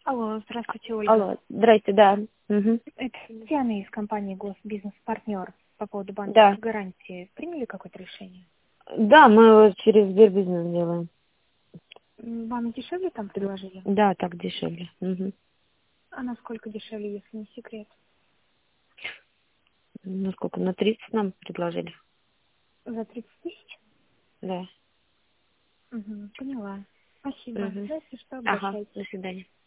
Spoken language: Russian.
Алло, здравствуйте, Ольга. Алло, здрасте, да. Угу. Это Диана из компании Госбизнес-партнер по поводу Да. банковской гарантии. Приняли какое-то решение? Да, мы вот через Сбербизнес делаем. Вам дешевле там предложили? Да, так дешевле. Угу. А насколько дешевле, если не секрет? Ну сколько, на 30 нам предложили? За 30 тысяч? Да. Угу, поняла. Спасибо. Угу. Если что, Ага, обращайтесь. до свидания.